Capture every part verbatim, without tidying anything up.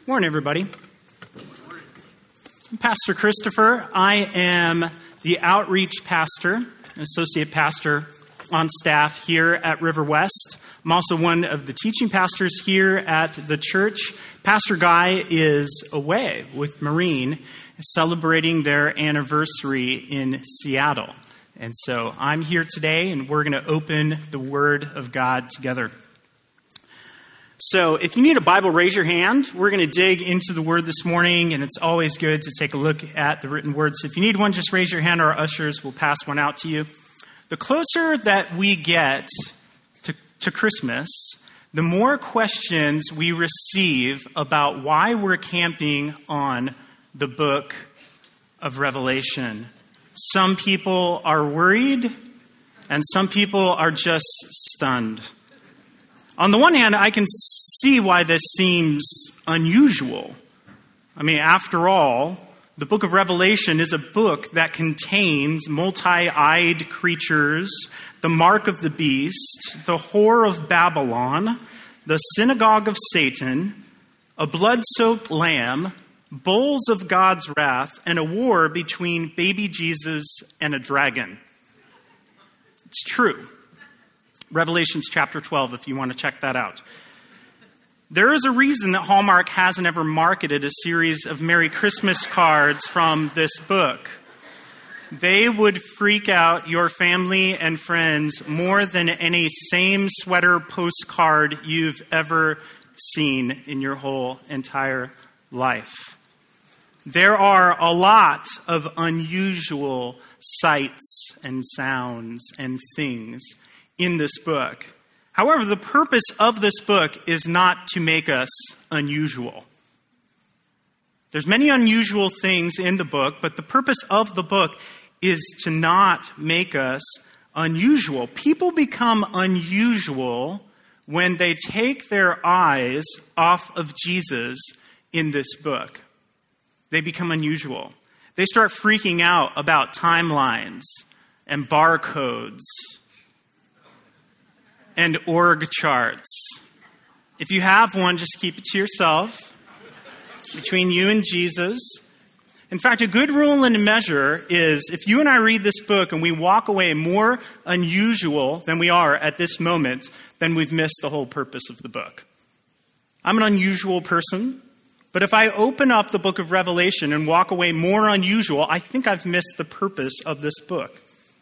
Morning, everybody. I'm Pastor Christopher. I am the outreach pastor, associate pastor on staff here at River West. I'm also one of the teaching pastors here at the church. Pastor Guy is away with Marine, celebrating their anniversary in Seattle. And so I'm here today, and we're going to open the Word of God together. So if you need a Bible, raise your hand. We're going to dig into the Word this morning, and it's always good to take a look at the written Word. So if you need one, just raise your hand. Our ushers will pass one out to you. The closer that we get to, to Christmas, the more questions we receive about why we're camping on the book of Revelation. Some people are worried, and some people are just stunned. On the one hand, I can see why this seems unusual. I mean, after all, the book of Revelation is a book that contains multi-eyed creatures, the mark of the beast, the whore of Babylon, the synagogue of Satan, a blood-soaked lamb, bowls of God's wrath, and a war between baby Jesus and a dragon. It's true. Revelations chapter twelve, if you want to check that out. There is a reason that Hallmark hasn't ever marketed a series of Merry Christmas cards from this book. They would freak out your family and friends more than any same sweater postcard you've ever seen in your whole entire life. There are a lot of unusual sights and sounds and things in this book. However, the purpose of this book is not to make us unusual. There's many unusual things in the book, but the purpose of the book is to not make us unusual. People become unusual when they take their eyes off of Jesus in this book. They become unusual. They start freaking out about timelines and barcodes and org charts. If you have one, just keep it to yourself, between you and Jesus. In fact, a good rule and measure is if you and I read this book and we walk away more unusual than we are at this moment, then we've missed the whole purpose of the book. I'm an unusual person, but if I open up the book of Revelation and walk away more unusual, I think I've missed the purpose of this book.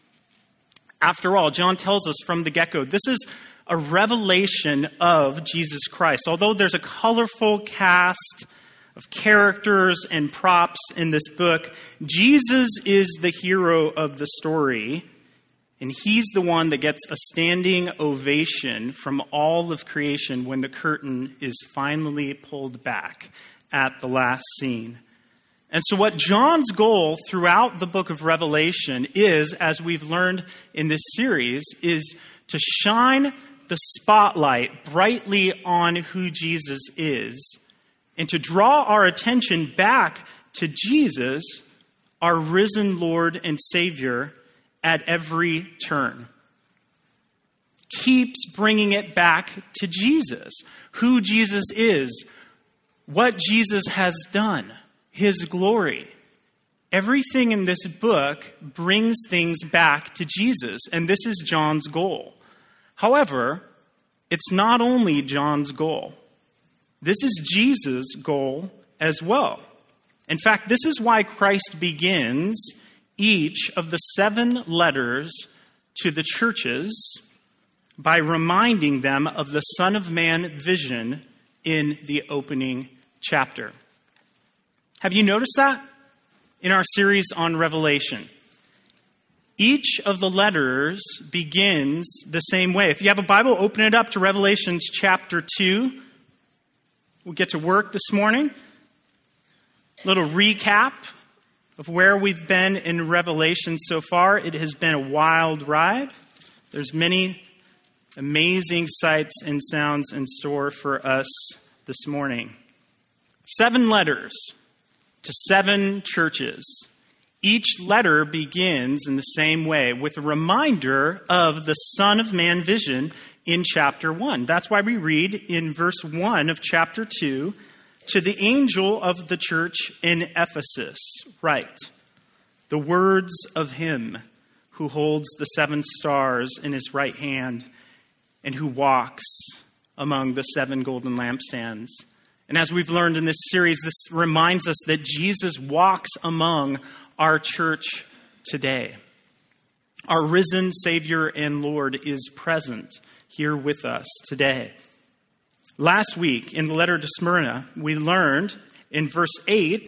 After all, John tells us from the get-go, this is a revelation of Jesus Christ. Although there's a colorful cast of characters and props in this book, Jesus is the hero of the story, and he's the one that gets a standing ovation from all of creation when the curtain is finally pulled back at the last scene. And so what John's goal throughout the book of Revelation is, as we've learned in this series, is to shine the spotlight brightly on who Jesus is and to draw our attention back to Jesus, our risen Lord and Savior, at every turn. Keeps bringing it back to Jesus, who Jesus is, what Jesus has done, his glory. Everything in this book brings things back to Jesus, and this is John's goal. However, it's not only John's goal. This is Jesus' goal as well. In fact, this is why Christ begins each of the seven letters to the churches by reminding them of the Son of Man vision in the opening chapter. Have you noticed that in our series on Revelation? Each of the letters begins the same way. If you have a Bible, open it up to Revelation chapter two. We'll get to work this morning. A little recap of where we've been in Revelation so far. It has been a wild ride. There's many amazing sights and sounds in store for us this morning. Seven letters to seven churches. Each letter begins in the same way with a reminder of the Son of Man vision in chapter one. That's why we read in verse one of chapter two, To the angel of the church in Ephesus, write, the words of him who holds the seven stars in his right hand and who walks among the seven golden lampstands. And as we've learned in this series, this reminds us that Jesus walks among our church today. Our risen Savior and Lord is present here with us today. Last week, in the letter to Smyrna, we learned in verse eight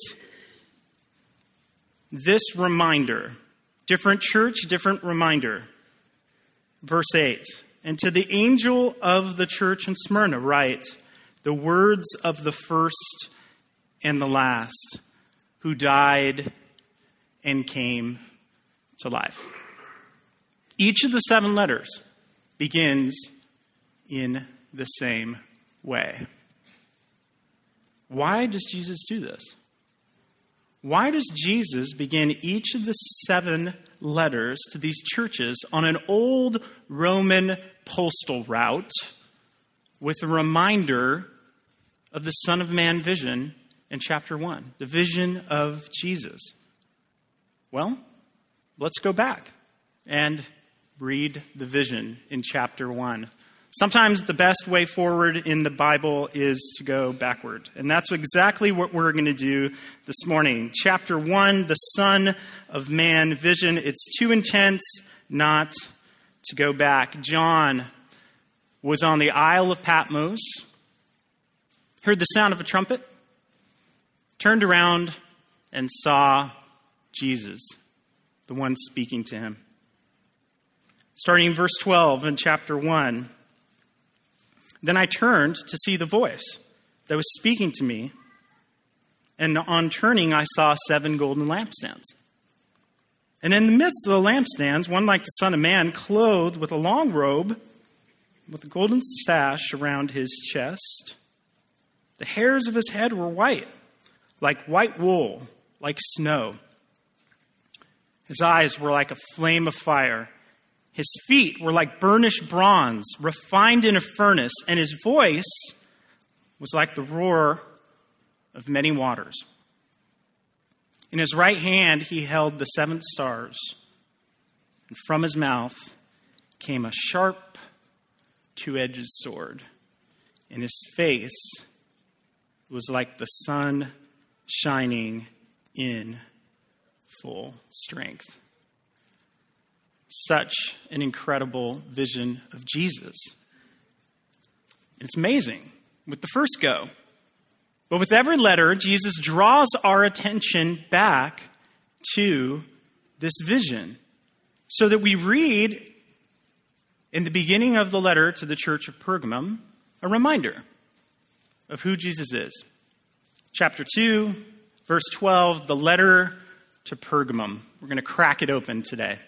this reminder. Different church, different reminder. Verse eight. And to the angel of the church in Smyrna write the words of the first and the last, who died and came to life. Each of the seven letters begins in the same way. Why does Jesus do this? Why does Jesus begin each of the seven letters to these churches on an old Roman postal route with a reminder of the Son of Man vision in chapter one, the vision of Jesus? Well, let's go back and read the vision in chapter one. Sometimes the best way forward in the Bible is to go backward. And that's exactly what we're going to do this morning. Chapter one, the Son of Man vision. It's too intense not to go back. John was on the Isle of Patmos, heard the sound of a trumpet, turned around and saw Jesus, the one speaking to him. Starting in verse twelve in chapter one. Then I turned to see the voice that was speaking to me, and on turning I saw seven golden lampstands. And in the midst of the lampstands, one like the Son of Man, clothed with a long robe, with a golden sash around his chest. The hairs of his head were white, like white wool, like snow. His eyes were like a flame of fire. His feet were like burnished bronze, refined in a furnace, and his voice was like the roar of many waters. In his right hand he held the seven stars, and from his mouth came a sharp, two-edged sword, and his face was like the sun shining in full strength. Such an incredible vision of Jesus. It's amazing with the first go. But with every letter, Jesus draws our attention back to this vision so that we read in the beginning of the letter to the church of Pergamum a reminder of who Jesus is. Chapter two, verse twelve, the letter to Pergamum. We're going to crack it open today.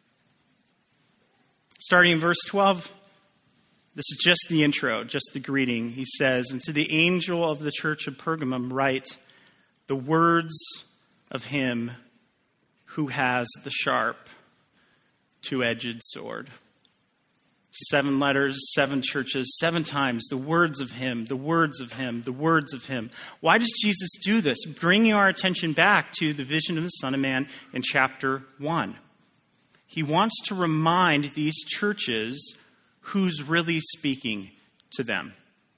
Starting in verse twelve, this is just the intro, just the greeting. He says, and to the angel of the church of Pergamum write the words of him who has the sharp, two-edged sword. Seven letters, seven churches, seven times, the words of him, the words of him, the words of him. Why does Jesus do this? Bringing our attention back to the vision of the Son of Man in chapter one. He wants to remind these churches who's really speaking to them.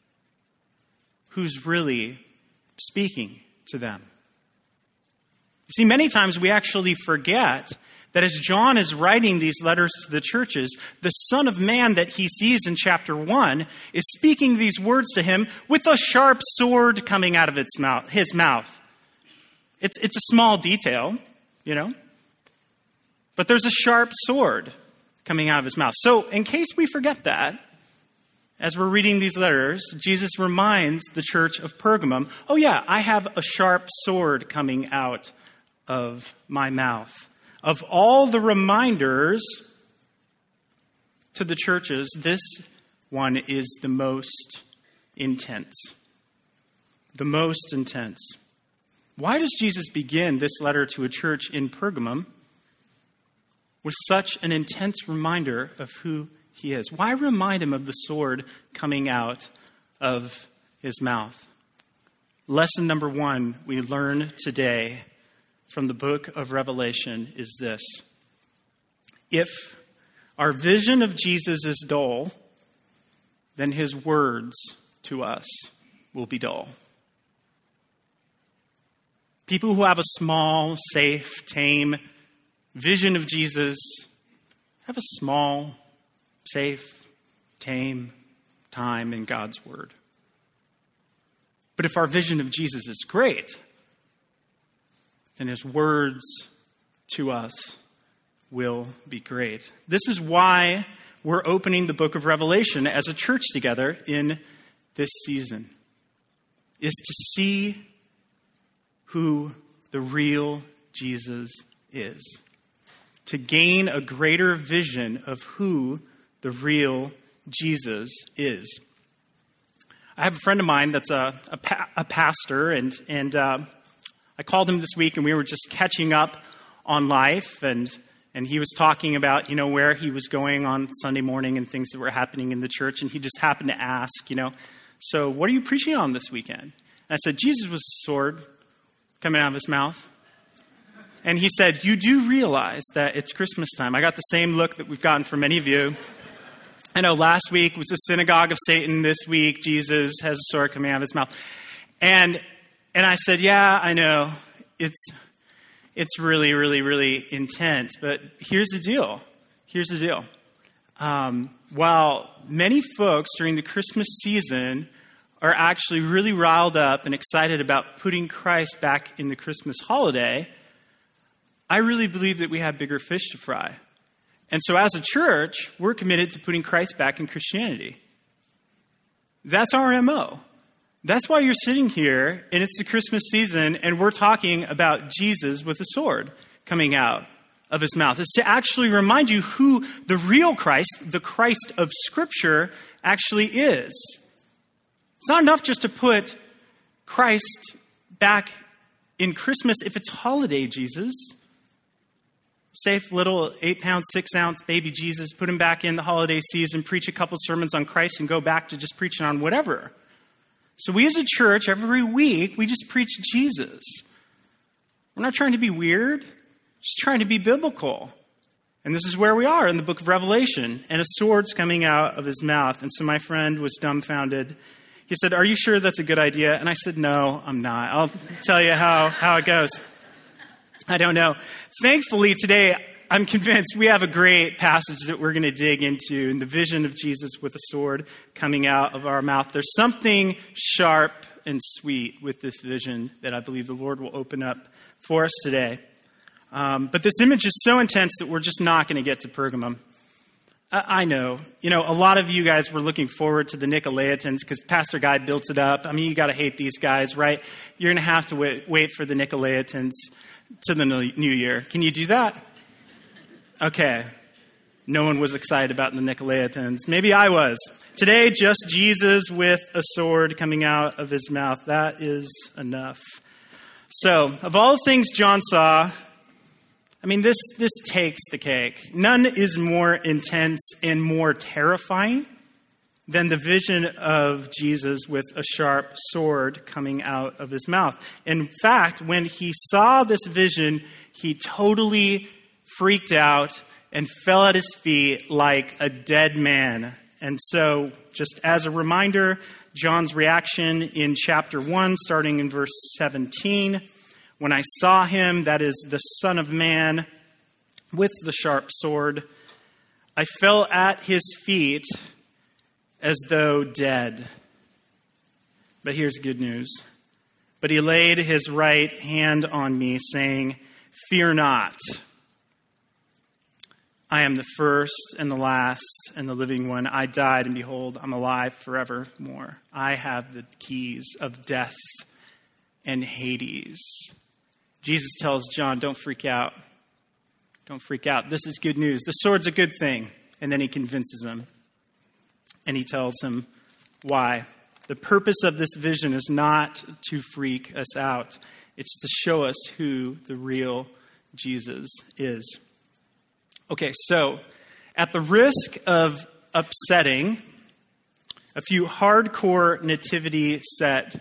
Who's really speaking to them. You see, many times we actually forget that as John is writing these letters to the churches, the Son of Man that he sees in chapter one is speaking these words to him with a sharp sword coming out of its mouth, his mouth. It's, it's a small detail, you know. But there's a sharp sword coming out of his mouth. So in case we forget that, as we're reading these letters, Jesus reminds the church of Pergamum, oh yeah, I have a sharp sword coming out of my mouth. Of all the reminders to the churches, this one is the most intense. The most intense. Why does Jesus begin this letter to a church in Pergamum with such an intense reminder of who he is? Why remind him of the sword coming out of his mouth? lesson number one we learn today from the book of Revelation is this. If our vision of Jesus is dull, then his words to us will be dull. People who have a small, safe, tame vision of Jesus have a small, safe, tame time in God's word. But if our vision of Jesus is great, then his words to us will be great. This is why we're opening the book of Revelation as a church together in this season, is to see who the real Jesus is, to gain a greater vision of who the real Jesus is. I have a friend of mine that's a, a, pa- a pastor, and, and uh, I called him this week, and we were just catching up on life, and and he was talking about, you know, where he was going on Sunday morning and things that were happening in the church, and he just happened to ask, you know, so what are you preaching on this weekend? And I said, Jesus was a sword coming out of his mouth. And he said, you do realize that it's Christmas time. I got the same look that we've gotten from many of you. I know last week was the synagogue of Satan. This week, Jesus has a sword coming out of his mouth. And and I said, yeah, I know. It's it's really, really, really intense. But here's the deal. Here's the deal. Um, while many folks during the Christmas season are actually really riled up and excited about putting Christ back in the Christmas holiday, I really believe that we have bigger fish to fry. And so as a church, we're committed to putting Christ back in Christianity. That's our M O. That's why you're sitting here, and it's the Christmas season, and we're talking about Jesus with a sword coming out of his mouth. It's to actually remind you who the real Christ, the Christ of Scripture, actually is. It's not enough just to put Christ back in Christmas if it's holiday Jesus. Safe little eight-pound, six-ounce baby Jesus, put him back in the holiday season, preach a couple sermons on Christ, and go back to just preaching on whatever. So we as a church, every week, we just preach Jesus. We're not trying to be weird, just trying to be biblical. And this is where we are in the book of Revelation, and a sword's coming out of his mouth. And so my friend was dumbfounded. He said, are you sure that's a good idea? And I said, no, I'm not. I'll tell you how, how it goes. I don't know. Thankfully, today, I'm convinced we have a great passage that we're going to dig into in the vision of Jesus with a sword coming out of our mouth. There's something sharp and sweet with this vision that I believe the Lord will open up for us today. Um, but this image is so intense that we're just not going to get to Pergamum. I, I know. You know, a lot of you guys were looking forward to the Nicolaitans because Pastor Guy built it up. I mean, you got to hate these guys, right? You're going to have to wait, wait for the Nicolaitans to the new year. Can you do that? Okay. No one was excited about the Nicolaitans. Maybe I was. Today, just Jesus with a sword coming out of his mouth. That is enough. So, of all the things John saw, I mean, this, this takes the cake. None is more intense and more terrifying than the vision of Jesus with a sharp sword coming out of his mouth. In fact, when he saw this vision, he totally freaked out and fell at his feet like a dead man. And so, just as a reminder, John's reaction in chapter one, starting in verse seventeen, when I saw him, that is the Son of Man, with the sharp sword, I fell at his feet as though dead. But here's good news. But he laid his right hand on me, saying, fear not. I am the first and the last and the living one. I died, and behold, I'm alive forevermore. I have the keys of death and Hades. Jesus tells John, don't freak out. Don't freak out. This is good news. The sword's a good thing. And then he convinces him. And he tells him why. The purpose of this vision is not to freak us out. It's to show us who the real Jesus is. Okay, so at the risk of upsetting a few hardcore nativity set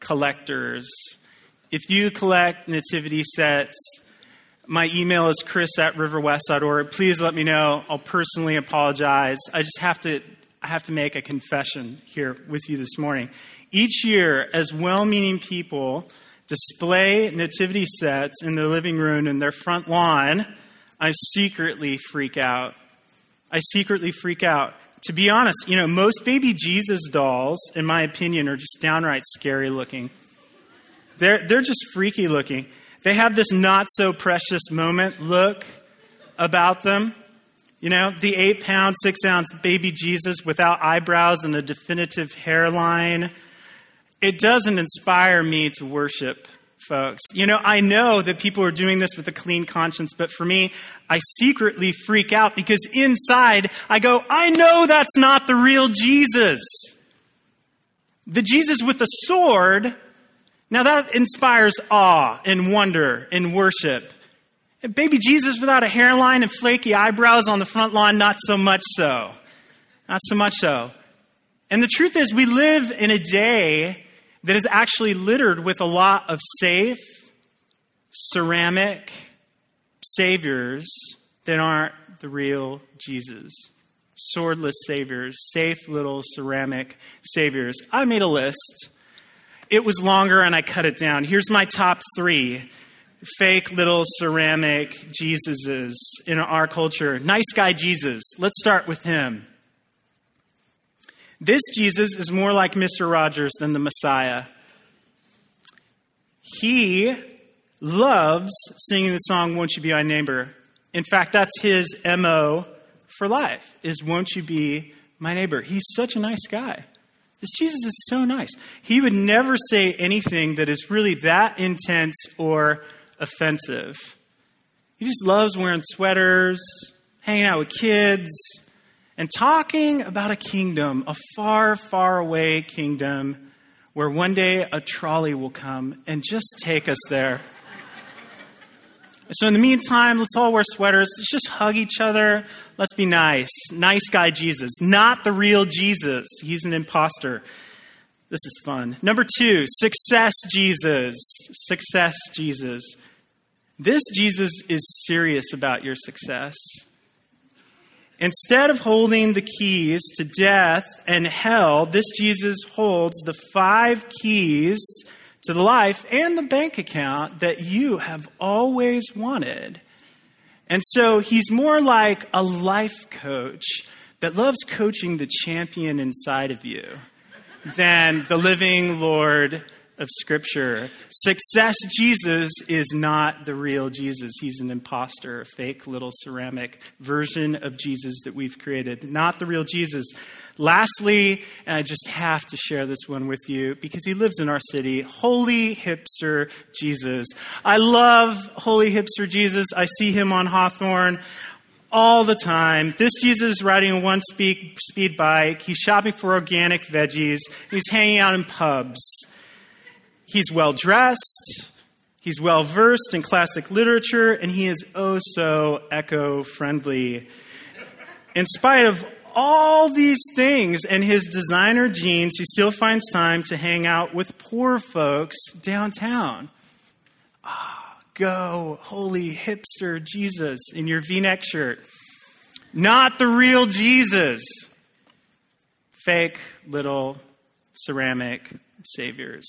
collectors. If you collect nativity sets, my email is chris at riverwest dot org. Please let me know. I'll personally apologize. I just have to I have to make a confession here with you this morning. Each year, as well-meaning people display nativity sets in their living room and their front lawn, I secretly freak out. I secretly freak out. To be honest, you know, most baby Jesus dolls, in my opinion, are just downright scary looking. They're, they're just freaky looking. They have this not-so-precious moment look about them. You know, the eight-pound, six-ounce baby Jesus without eyebrows and a definitive hairline. It doesn't inspire me to worship, folks. You know, I know that people are doing this with a clean conscience, but for me, I secretly freak out because inside I go, I know that's not the real Jesus. The Jesus with the sword, now that inspires awe and wonder and worship. Baby Jesus without a hairline and flaky eyebrows on the front lawn, not so much so. Not so much so. And the truth is, we live in a day that is actually littered with a lot of safe, ceramic saviors that aren't the real Jesus. Swordless saviors, safe little ceramic saviors. I made a list. It was longer and I cut it down. Here's my top three fake little ceramic Jesuses in our culture. Nice guy Jesus. Let's start with him. This Jesus is more like Mister Rogers than the Messiah. He loves singing the song, Won't You Be My Neighbor? In fact, that's his M O for life, is won't you be my neighbor? He's such a nice guy. This Jesus is so nice. He would never say anything that is really that intense or offensive. He just loves wearing sweaters, hanging out with kids, and talking about a kingdom, a far, far away kingdom where one day a trolley will come and just take us there. So in the meantime, let's all wear sweaters. Let's just hug each other. Let's be nice. Nice guy Jesus. Not the real Jesus. He's an imposter. This is fun. Number two, success Jesus. Success Jesus. This Jesus is serious about your success. Instead of holding the keys to death and hell, this Jesus holds the five keys to the life and the bank account that you have always wanted. And so he's more like a life coach that loves coaching the champion inside of you than the living Lord of Scripture. Success Jesus is not the real Jesus. He's an imposter, a fake little ceramic version of Jesus that we've created. Not the real Jesus. Lastly, and I just have to share this one with you because he lives in our city, Holy Hipster Jesus. I love Holy Hipster Jesus. I see him on Hawthorne all the time. This Jesus is riding a one-speed speed bike. He's shopping for organic veggies. He's hanging out in pubs. He's well-dressed, he's well-versed in classic literature, and he is oh so eco-friendly. In spite of all these things and his designer jeans, he still finds time to hang out with poor folks downtown. Ah, go, Holy Hipster Jesus in your V-neck shirt. Not the real Jesus. Fake little ceramic saviors.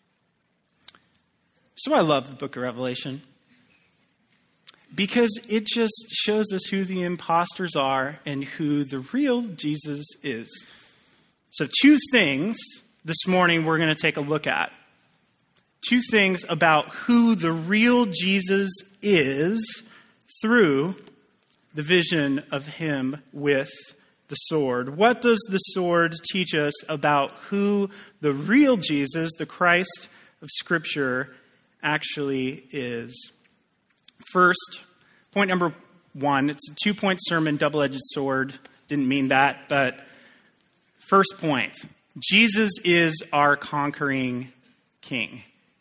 So I love the book of Revelation because it just shows us who the imposters are and who the real Jesus is. So two things this morning we're going to take a look at. Two things about who the real Jesus is through the vision of him with the sword. What does the sword teach us about who the real Jesus, the Christ of Scripture, actually is? First, point number one, it's a two-point sermon, double-edged sword. Didn't mean that, but first point, Jesus is our conquering king.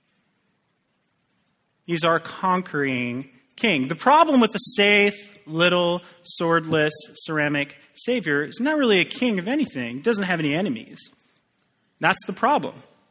He's our conquering king. The problem with the safe, little, swordless, ceramic savior is not really a king of anything. He doesn't have any enemies. That's the problem.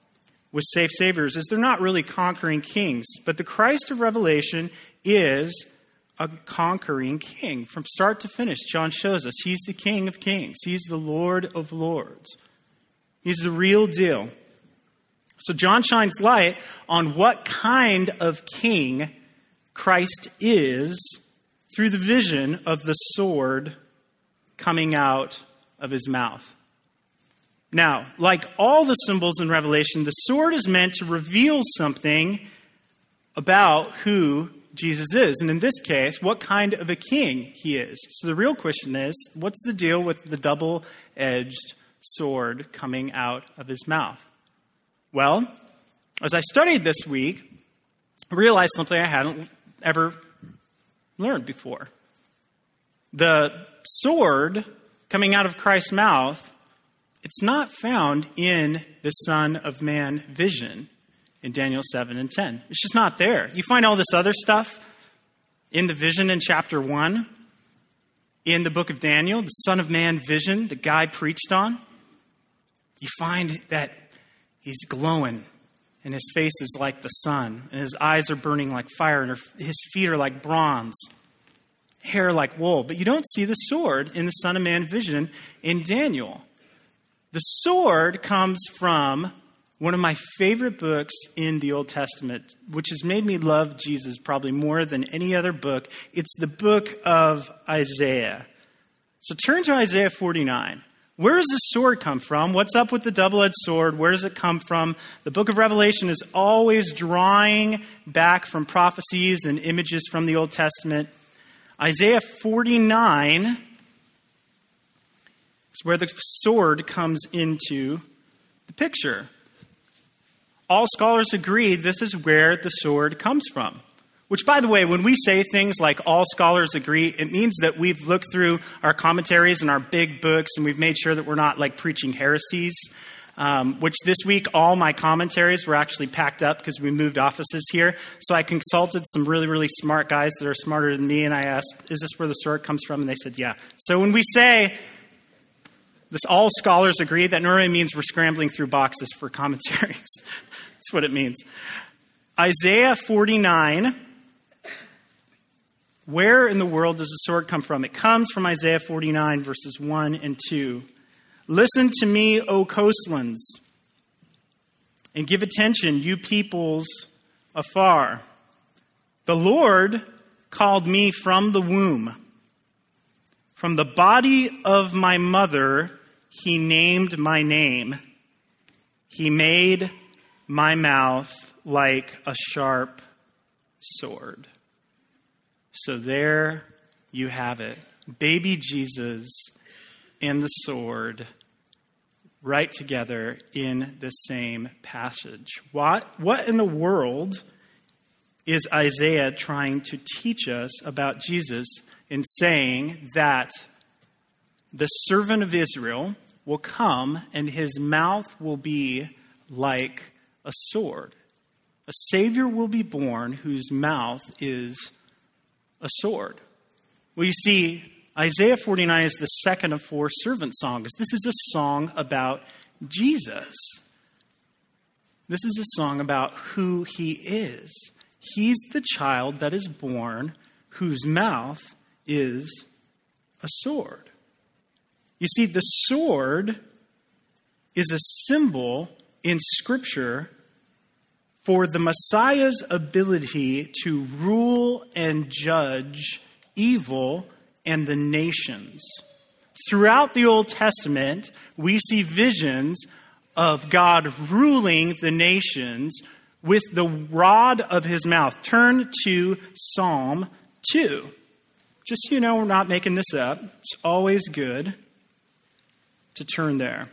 with safe saviors is they're not really conquering kings, but the Christ of Revelation is a conquering king. From start to finish, John shows us he's the King of kings. He's the Lord of lords. He's the real deal. So John shines light on what kind of king Christ is through the vision of the sword coming out of his mouth. Now, like all the symbols in Revelation, the sword is meant to reveal something about who Jesus is. And in this case, what kind of a king he is. So the real question is, what's the deal with the double-edged sword coming out of his mouth? Well, as I studied this week, I realized something I hadn't ever learned before. The sword coming out of Christ's mouth, it's not found in the Son of Man vision in Daniel seven and ten. It's just not there. You find all this other stuff in the vision in chapter one, in the book of Daniel, the Son of Man vision that Guy preached on. You find that he's glowing, and his face is like the sun, and his eyes are burning like fire, and his feet are like bronze, hair like wool. But you don't see the sword in the Son of Man vision in Daniel. The sword comes from one of my favorite books in the Old Testament, which has made me love Jesus probably more than any other book. It's the book of Isaiah. So turn to Isaiah forty-nine. Where does the sword come from? What's up with the double-edged sword? Where does it come from? The book of Revelation is always drawing back from prophecies and images from the Old Testament. Isaiah forty-nine is where the sword comes into the picture. All scholars agree this is where the sword comes from. Which, by the way, when we say things like all scholars agree, it means that we've looked through our commentaries and our big books and we've made sure that we're not like preaching heresies. Um, which this week, all my commentaries were actually packed up because we moved offices here. So I consulted some really, really smart guys that are smarter than me, and I asked, is this where the sword comes from? And they said, yeah. So when we say this, all scholars agree, that normally means we're scrambling through boxes for commentaries. That's what it means. Isaiah forty-nine. Where in the world does the sword come from? It comes from Isaiah forty-nine, verses one and two. Listen to me, O coastlands, and give attention, you peoples afar. The Lord called me from the womb. From the body of my mother, he named my name. He made my mouth like a sharp sword. So there you have it. Baby Jesus and the sword right together in the same passage. What, what in the world is Isaiah trying to teach us about Jesus in saying that the servant of Israel will come and his mouth will be like a sword? A Savior will be born whose mouth is a sword. Well, you see, Isaiah forty-nine is the second of four servant songs. This is a song about Jesus. This is a song about who he is. He's the child that is born whose mouth is a sword. You see, the sword is a symbol in Scripture for the Messiah's ability to rule and judge evil and the nations. Throughout the Old Testament, we see visions of God ruling the nations with the rod of his mouth. Turn to Psalm two. Just so you know, we're not making this up. It's always good to turn there.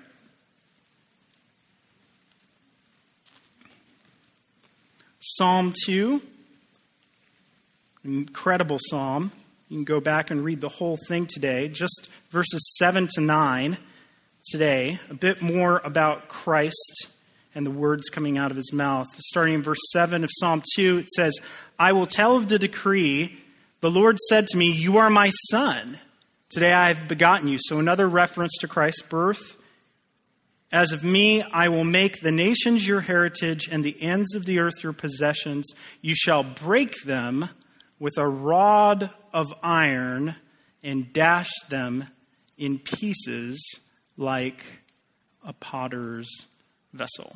Psalm two, incredible psalm. You can go back and read the whole thing today, just verses seven to nine today. A bit more about Christ and the words coming out of his mouth. Starting in verse seven of Psalm two, it says, I will tell of the decree. The Lord said to me, you are my son. Today I have begotten you. So another reference to Christ's birth. As of me, I will make the nations your heritage and the ends of the earth your possessions. You shall break them with a rod of iron and dash them in pieces like a potter's vessel.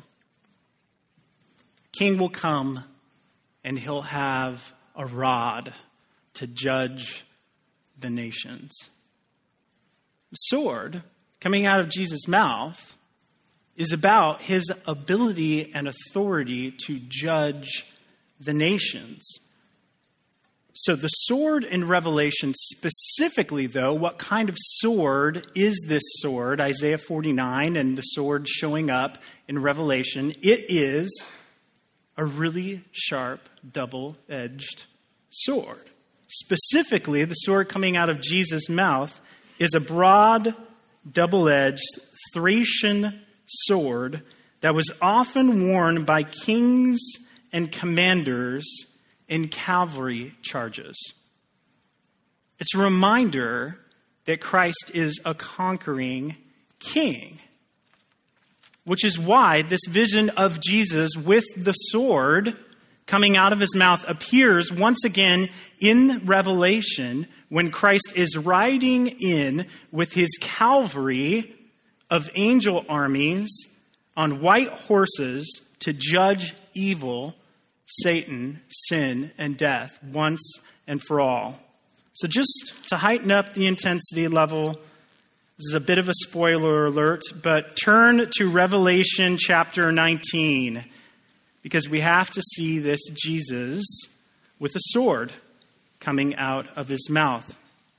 King will come and he'll have a rod to judge the nations. The sword coming out of Jesus' mouth is about his ability and authority to judge the nations. So the sword in Revelation specifically, though, what kind of sword is this sword? Isaiah forty-nine and the sword showing up in Revelation. It is a really sharp, double-edged sword. Specifically, the sword coming out of Jesus' mouth is a broad, double-edged Thracian sword that was often worn by kings and commanders in cavalry charges. It's a reminder that Christ is a conquering king, which is why this vision of Jesus with the sword coming out of his mouth appears once again in Revelation when Christ is riding in with his cavalry of angel armies on white horses to judge evil, Satan, sin, and death once and for all. So just to heighten up the intensity level, this is a bit of a spoiler alert, but turn to Revelation chapter nineteen, because we have to see this Jesus with a sword coming out of his mouth.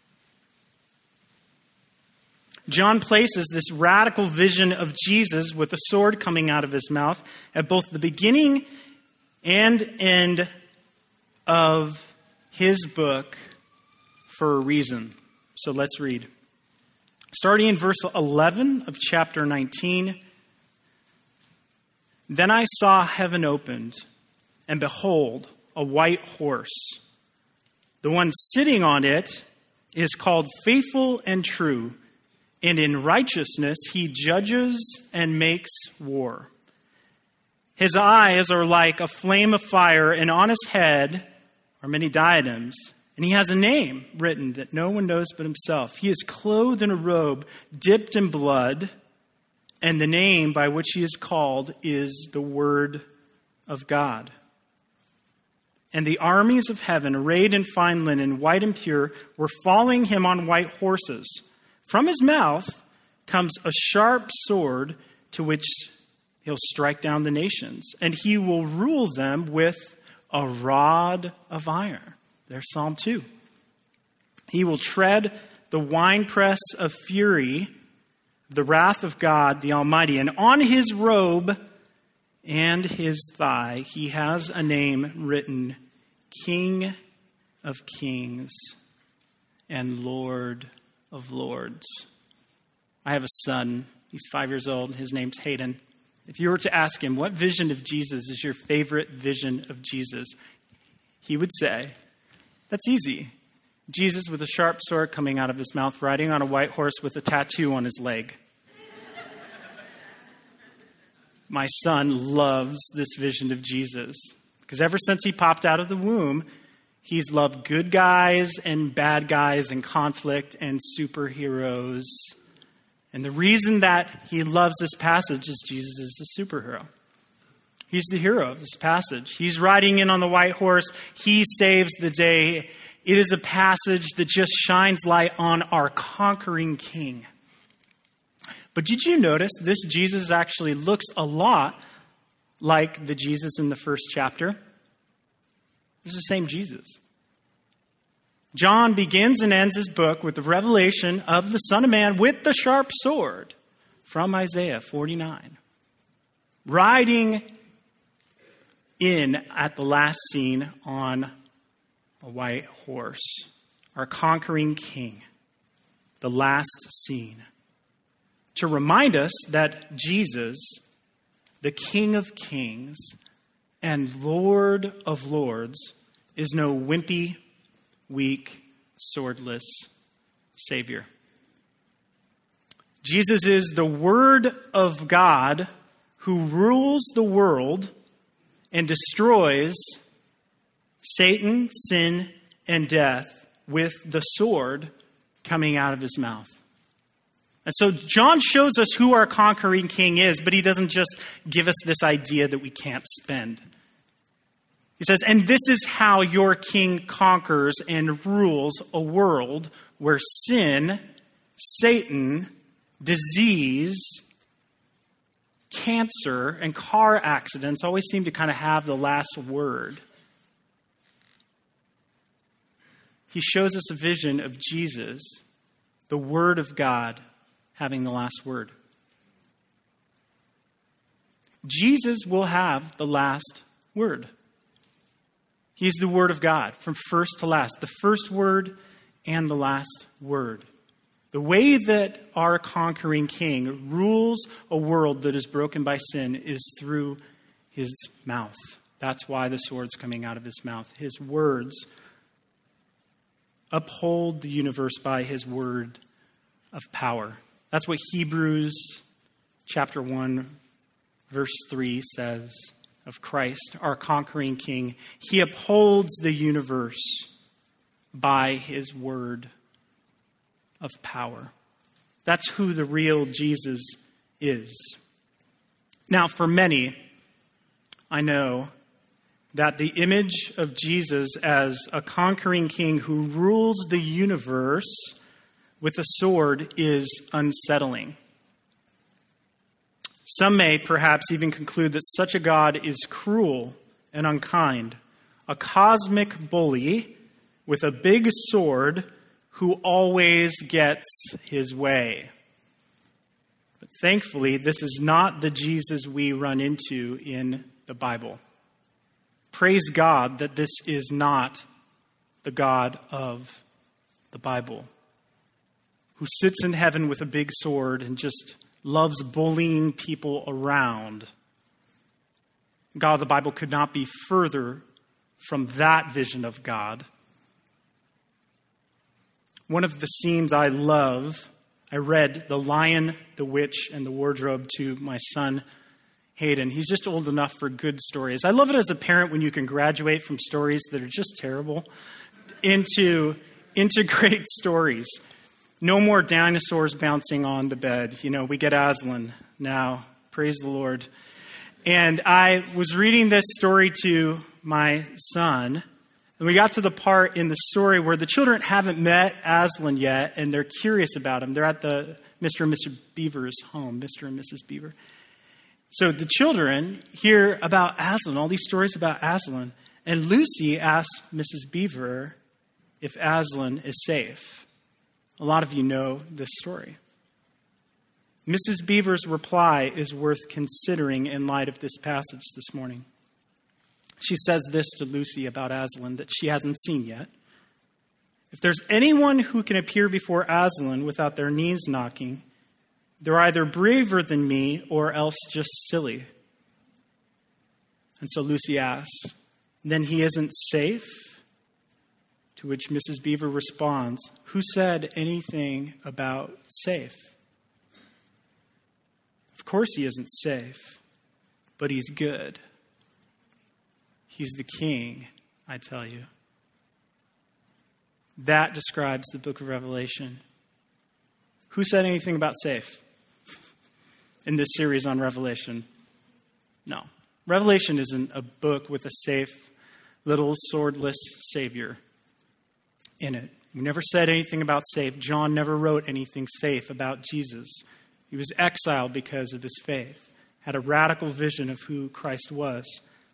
John places this radical vision of Jesus with a sword coming out of his mouth at both the beginning and end of his book for a reason. So let's read. Starting in verse eleven of chapter nineteen. Then I saw heaven opened, and behold, a white horse. The one sitting on it is called Faithful and True, and in righteousness he judges and makes war. His eyes are like a flame of fire, and on his head are many diadems. And he has a name written that no one knows but himself. He is clothed in a robe dipped in blood, and the name by which he is called is the Word of God. And the armies of heaven, arrayed in fine linen, white and pure, were following him on white horses. From his mouth comes a sharp sword to which he'll strike down the nations, and he will rule them with a rod of iron. There's Psalm two. He will tread the winepress of fury, the wrath of God the Almighty. And on his robe and his thigh, he has a name written, King of Kings and Lord of Lords. I have a son. He's five years old. His name's Hayden. If you were to ask him, what vision of Jesus is your favorite vision of Jesus? He would say, that's easy. Jesus with a sharp sword coming out of his mouth, riding on a white horse with a tattoo on his leg. My son loves this vision of Jesus because ever since he popped out of the womb, he's loved good guys and bad guys and conflict and superheroes. And the reason that he loves this passage is Jesus is the superhero. He's the hero of this passage. He's riding in on the white horse. He saves the day. It is a passage that just shines light on our conquering king. But did you notice this Jesus actually looks a lot like the Jesus in the first chapter? It's the same Jesus. John begins and ends his book with the revelation of the Son of Man with the sharp sword from Isaiah forty-nine. Riding in at the last scene on a white horse. Our conquering king. The last scene. To remind us that Jesus, the King of Kings and Lord of Lords, is no wimpy, weak, swordless Savior. Jesus is the Word of God who rules the world and destroys Satan, sin, and death with the sword coming out of his mouth. And so John shows us who our conquering king is, but he doesn't just give us this idea that we can't spend. He says, and this is how your king conquers and rules a world where sin, Satan, disease, cancer, and car accidents always seem to kind of have the last word. He shows us a vision of Jesus, the Word of God, having the last word. Jesus will have the last word. He's the Word of God from first to last, the first word and the last word. The way that our conquering king rules a world that is broken by sin is through his mouth. That's why the sword's coming out of his mouth. His words uphold the universe by his word of power. That's what Hebrews chapter one, verse three says of Christ, our conquering king. He upholds the universe by his word of power. That's who the real Jesus is. Now, for many, I know that the image of Jesus as a conquering king who rules the universe with a sword is unsettling. Some may perhaps even conclude that such a God is cruel and unkind, a cosmic bully with a big sword who always gets his way. But thankfully, this is not the Jesus we run into in the Bible. Praise God that this is not the God of the Bible, who sits in heaven with a big sword and just loves bullying people around. God of the Bible could not be further from that vision of God. One of the scenes I love, I read The Lion, the Witch, and the Wardrobe to my son, Hayden. He's just old enough for good stories. I love it as a parent when you can graduate from stories that are just terrible into, into great stories. No more dinosaurs bouncing on the bed. You know, we get Aslan now. Praise the Lord. And I was reading this story to my son, and we got to the part in the story where the children haven't met Aslan yet, and they're curious about him. They're at the Mister and Missus Beaver's home, Mister and Missus Beaver. So the children hear about Aslan, all these stories about Aslan, and Lucy asks Missus Beaver if Aslan is safe. A lot of you know this story. Missus Beaver's reply is worth considering in light of this passage this morning. She says this to Lucy about Aslan that she hasn't seen yet. If there's anyone who can appear before Aslan without their knees knocking, they're either braver than me or else just silly. And so Lucy asks, then he isn't safe? To which Missus Beaver responds, who said anything about safe? Of course he isn't safe, but he's good. He's the king, I tell you. That describes the book of Revelation. Who said anything about safe in this series on Revelation? No. Revelation isn't a book with a safe, little swordless Savior in it. We never said anything about safe. John never wrote anything safe about Jesus. He was exiled because of his faith, had a radical vision of who Christ was.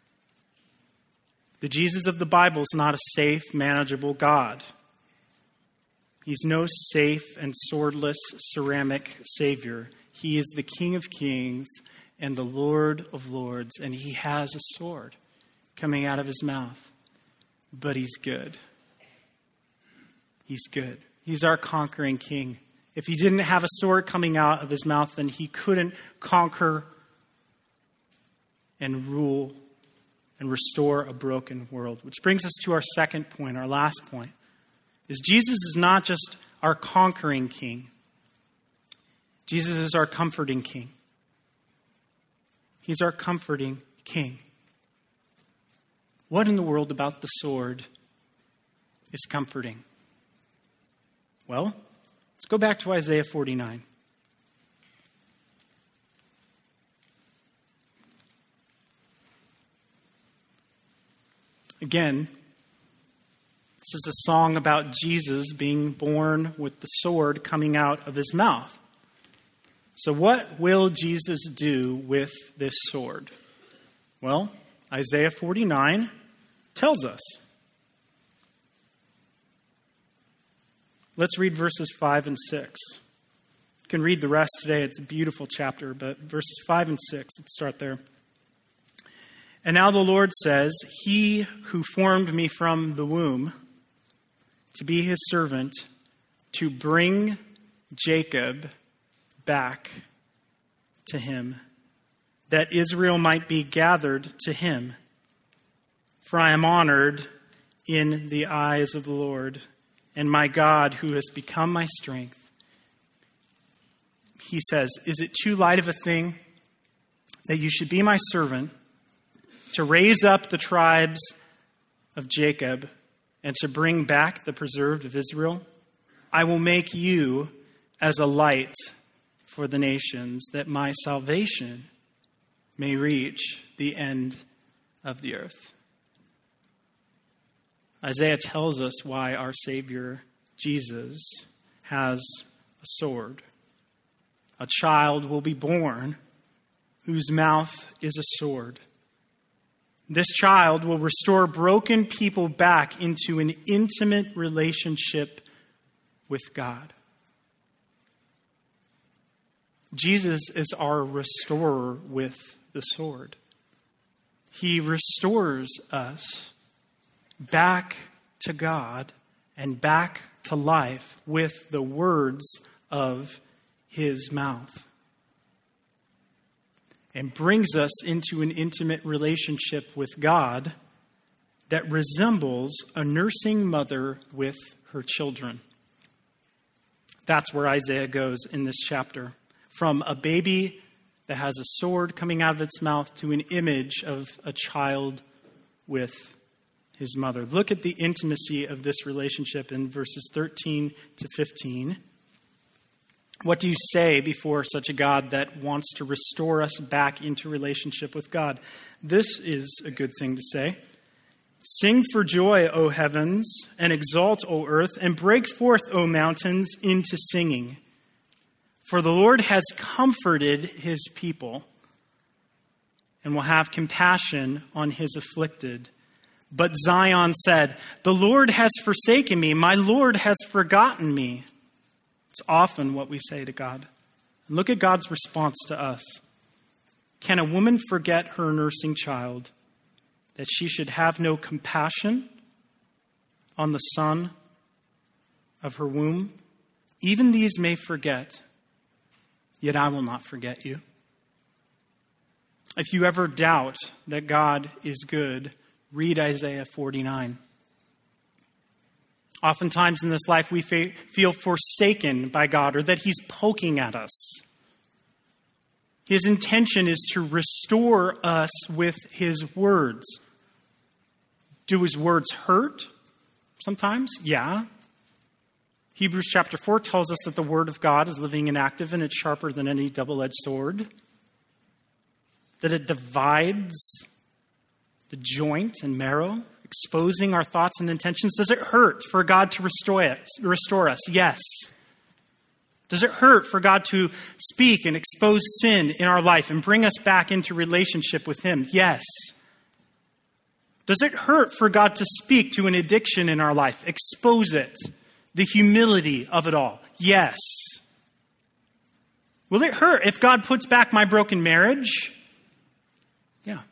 The Jesus of the Bible is not a safe, manageable God. He's no safe and swordless ceramic Savior. He is the King of Kings and the Lord of Lords, and he has a sword coming out of his mouth. But he's good. He's good. He's our conquering king. If he didn't have a sword coming out of his mouth, then he couldn't conquer and rule and restore a broken world. Which brings us to our second point, our last point, is Jesus is not just our conquering king. Jesus is our comforting King. He's our comforting King. What in the world about the sword is comforting? Well, let's go back to Isaiah forty-nine. Again, this is a song about Jesus being born with the sword coming out of his mouth. So what will Jesus do with this sword? Well, Isaiah forty-nine tells us. Let's read verses five and six. You can read the rest today. It's a beautiful chapter, but verses five and six, let's start there. And now the Lord says, he who formed me from the womb to be his servant, to bring Jacob back to him, that Israel might be gathered to him. For I am honored in the eyes of the Lord, and my God who has become my strength. He says, is it too light of a thing that you should be my servant, to raise up the tribes of Jacob and to bring back the preserved of Israel? I will make you as a light for the nations, that my salvation may reach the end of the earth. Isaiah tells us why our Savior, Jesus, has a sword. A child will be born whose mouth is a sword. This child will restore broken people back into an intimate relationship with God. Jesus is our restorer with the sword. He restores us back to God and back to life with the words of his mouth, and brings us into an intimate relationship with God that resembles a nursing mother with her children. That's where Isaiah goes in this chapter. From a baby that has a sword coming out of its mouth to an image of a child with his mother. Look at the intimacy of this relationship in verses thirteen to fifteen. What do you say before such a God that wants to restore us back into relationship with God? This is a good thing to say. Sing for joy, O heavens, and exult, O earth, and break forth, O mountains, into singing. For the Lord has comforted his people and will have compassion on his afflicted. But Zion said, the Lord has forsaken me. My Lord has forgotten me. It's often what we say to God. And look at God's response to us. Can a woman forget her nursing child, that she should have no compassion on the son of her womb? Even these may forget, yet I will not forget you. If you ever doubt that God is good, read Isaiah forty-nine. Oftentimes in this life, we feel forsaken by God, or that he's poking at us. His intention is to restore us with his words. Do his words hurt? Sometimes, yeah. Hebrews chapter four tells us that the word of God is living and active, and it's sharper than any double-edged sword. That it divides the joint and marrow, exposing our thoughts and intentions. Does it hurt for God to restore us? Restore us? Yes. Does it hurt for God to speak and expose sin in our life and bring us back into relationship with him? Yes. Does it hurt for God to speak to an addiction in our life? Expose it. The humility of it all? Yes. Will it hurt if God puts back my broken marriage? Yeah.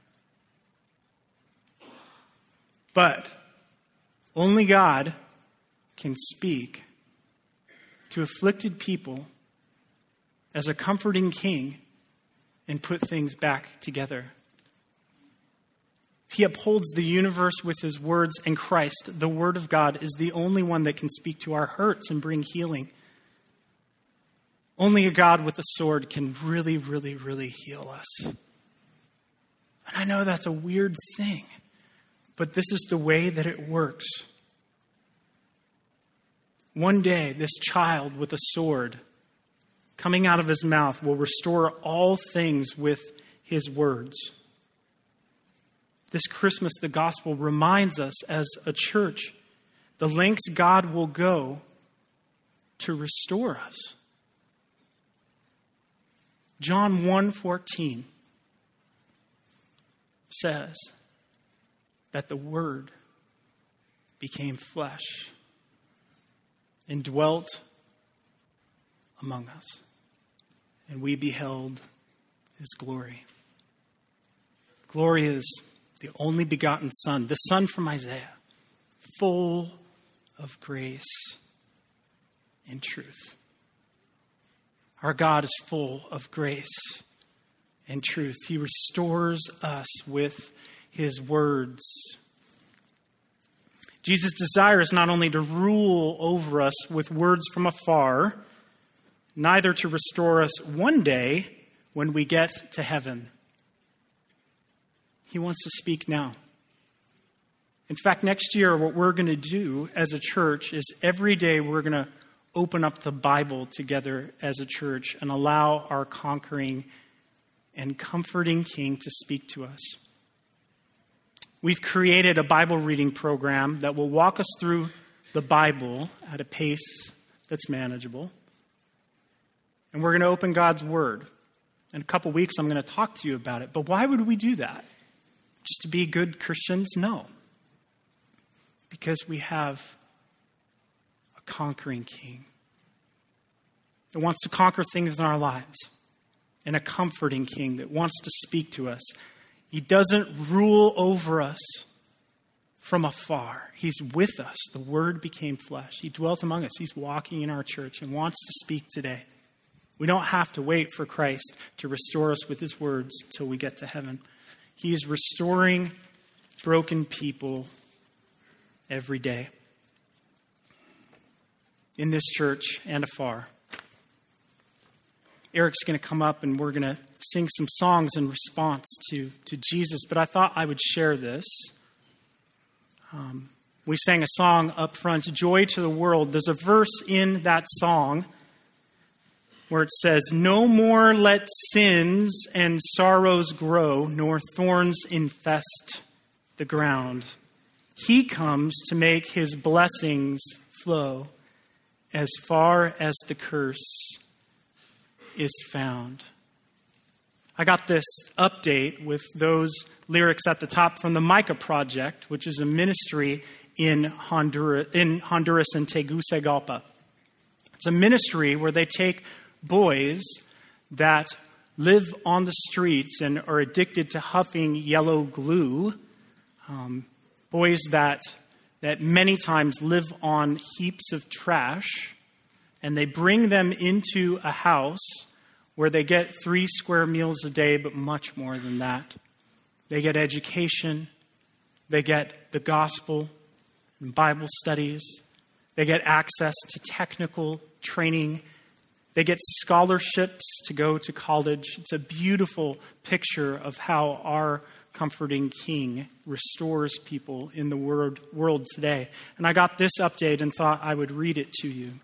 But only God can speak to afflicted people as a comforting king and put things back together. He upholds the universe with his words, and Christ, the Word of God, is the only one that can speak to our hurts and bring healing. Only a God with a sword can really, really, really heal us. And I know that's a weird thing, but this is the way that it works. One day, this child with a sword coming out of his mouth will restore all things with his words. This Christmas, the gospel reminds us as a church the lengths God will go to restore us. John one fourteen says that the Word became flesh and dwelt among us, and we beheld his glory. Glory is the only begotten Son, the Son from Isaiah, full of grace and truth. Our God is full of grace and truth. He restores us with his words. Jesus' desire is not only to rule over us with words from afar, neither to restore us one day when we get to heaven. He wants to speak now. In fact, next year, what we're going to do as a church is every day we're going to open up the Bible together as a church and allow our conquering and comforting King to speak to us. We've created a Bible reading program that will walk us through the Bible at a pace that's manageable. And we're going to open God's Word. In a couple weeks, I'm going to talk to you about it. But why would we do that? Just to be good Christians? No. Because we have a conquering King that wants to conquer things in our lives, and a comforting King that wants to speak to us. He doesn't rule over us from afar. He's with us. The Word became flesh. He dwelt among us. He's walking in our church and wants to speak today. We don't have to wait for Christ to restore us with his words till we get to heaven. He is restoring broken people every day in this church and afar. Eric's going to come up and we're going to sing some songs in response to, to Jesus. But I thought I would share this. Um, we sang a song up front, Joy to the World. There's a verse in that song where it says, no more let sins and sorrows grow, nor thorns infest the ground. He comes to make his blessings flow as far as the curse is found. I got this update with those lyrics at the top from the Micah Project, which is a ministry in Honduras, in Honduras and Tegucigalpa. It's a ministry where they take boys that live on the streets and are addicted to huffing yellow glue, um, boys that that many times live on heaps of trash, and they bring them into a house where they get three square meals a day, but much more than that. They get education, they get the gospel and Bible studies, they get access to technical training, they get scholarships to go to college. It's a beautiful picture of how our comforting King restores people in the world, world today. And I got this update and thought I would read it to you.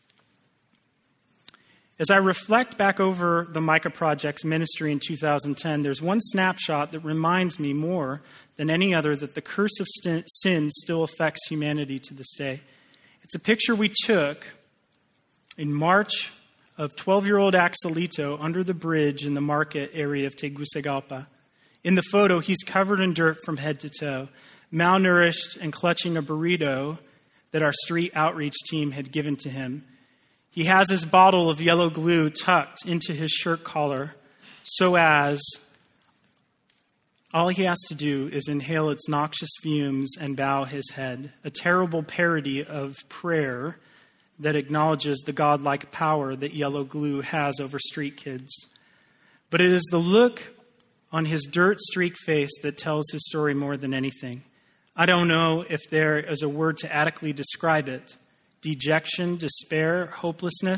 As I reflect back over the Micah Project's ministry in two thousand ten, there's one snapshot that reminds me more than any other that the curse of sin still affects humanity to this day. It's a picture we took in March of twelve-year-old Axelito under the bridge in the market area of Tegucigalpa. In the photo, he's covered in dirt from head to toe, malnourished and clutching a burrito that our street outreach team had given to him. He has his bottle of yellow glue tucked into his shirt collar so as all he has to do is inhale its noxious fumes and bow his head. A terrible parody of prayer that acknowledges the godlike power that yellow glue has over street kids. But it is the look on his dirt-streaked face that tells his story more than anything. I don't know if there is a word to adequately describe it. Dejection, despair, hopelessness,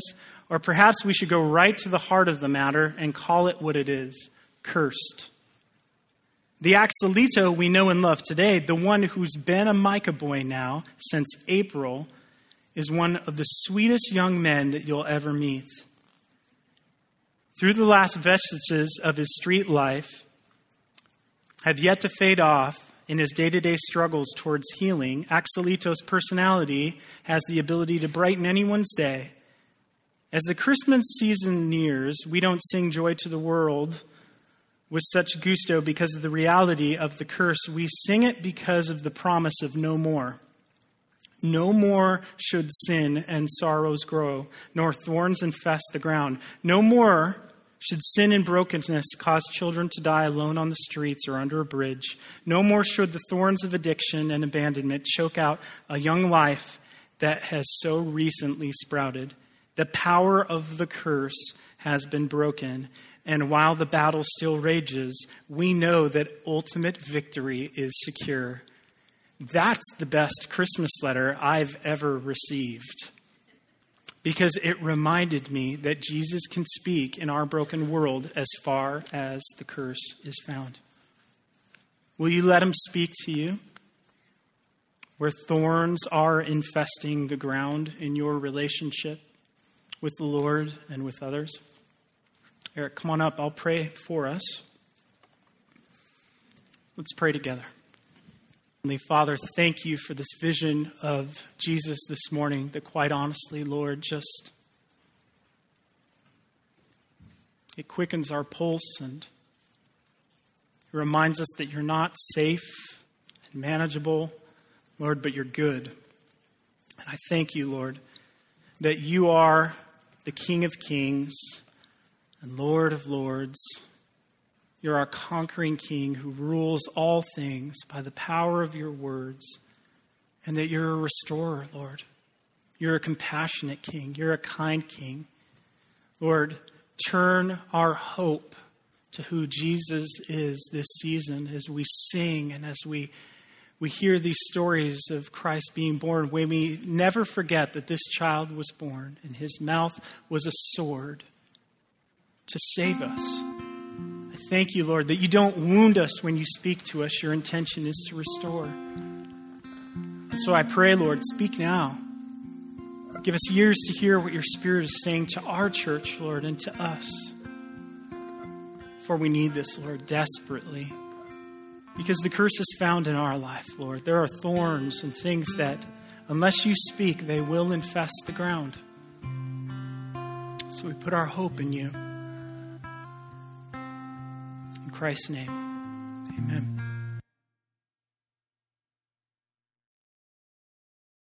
Or perhaps we should go right to the heart of the matter and call it what it is, cursed. The Axelito we know and love today, the one who's been a Micah boy now since April, is one of the sweetest young men that you'll ever meet. Through the last vestiges of his street life have yet to fade off in his day-to-day struggles towards healing, Axelito's personality has the ability to brighten anyone's day. As the Christmas season nears, we don't sing Joy to the World with such gusto because of the reality of the curse. We sing it because of the promise of no more. No more should sin and sorrows grow, nor thorns infest the ground. No more should sin and brokenness cause children to die alone on the streets or under a bridge. No more should the thorns of addiction and abandonment choke out a young life that has so recently sprouted. The power of the curse has been broken, and while the battle still rages, we know that ultimate victory is secure. That's the best Christmas letter I've ever received, because it reminded me that Jesus can speak in our broken world as far as the curse is found. Will you let him speak to you? Where thorns are infesting the ground in your relationship with the Lord and with others. Eric, come on up. I'll pray for us. Let's pray together. Heavenly Father, thank you for this vision of Jesus this morning that quite honestly, Lord, just it quickens our pulse and it reminds us that you're not safe and manageable, Lord, but you're good. And I thank you, Lord, that you are the King of Kings and Lord of Lords. You're our conquering King who rules all things by the power of your words, and that you're a restorer, Lord. You're a compassionate King. You're a kind King. Lord, turn our hope to who Jesus is this season as we sing and as we We hear these stories of Christ being born. May we never forget that this child was born and his mouth was a sword to save us. I thank you, Lord, that you don't wound us when you speak to us. Your intention is to restore. And so I pray, Lord, speak now. Give us ears to hear what your Spirit is saying to our church, Lord, and to us. For we need this, Lord, desperately. Because the curse is found in our life, Lord. There are thorns and things that, unless you speak, they will infest the ground. So we put our hope in you. In Christ's name, amen.